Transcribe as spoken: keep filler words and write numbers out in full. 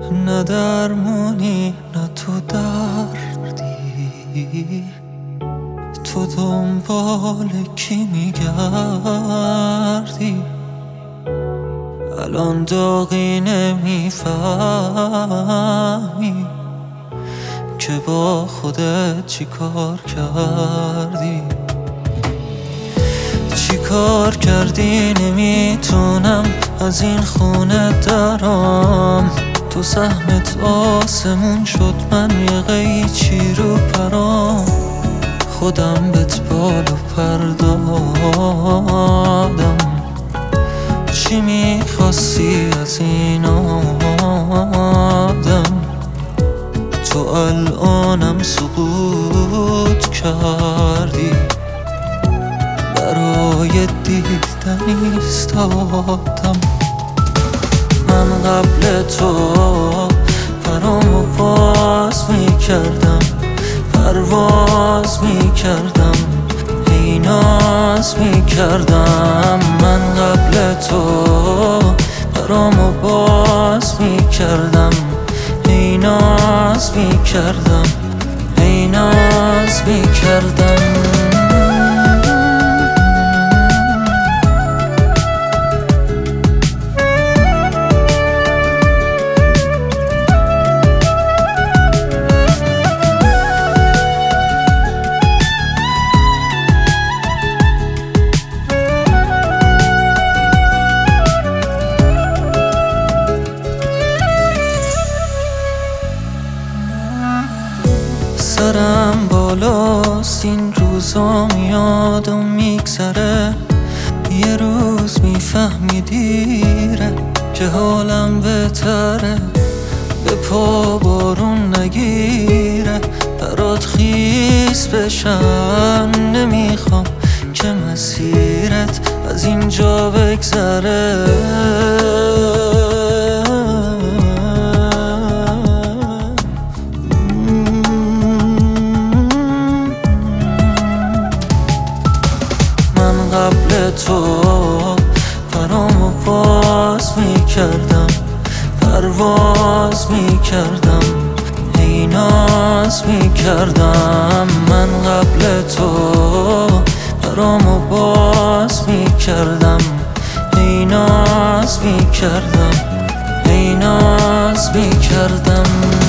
نه درمونی نه تو دردی، تو دنبال کی میگردی؟ الان داغی نمیفهمی که با خودت چی کار کردی. چی کار کردی نمیتونم از این خونه درام، تو سهمت آسمون شد من یه قیچی رو پرام. خودم بهت بال و پر دادم، چی میخواستی از این آدم؟ تو الانم سقوط کردی، برای دیدن ایستادم. من قبل تو پرامو باز میکردم، پرواز میکردم، هی ناز میکردم. من قبل تو پرامو باز میکردم، هی ناز میکردم، هی ناز میکردم. سرم بالاست این روزا میاد و میگذره، یه روز میفهمی دیره که حالم بهتره. به پا بارون نگیره، برات خیس بشم، نمیخوام که مسیرت از اینجا بگذره. قبل تو پرامو باز میکردم، پرواز میکردم، هی ناز میکردم. من قبل تو پرامو باز میکردم، هی ناز میکردم، هی ناز میکردم.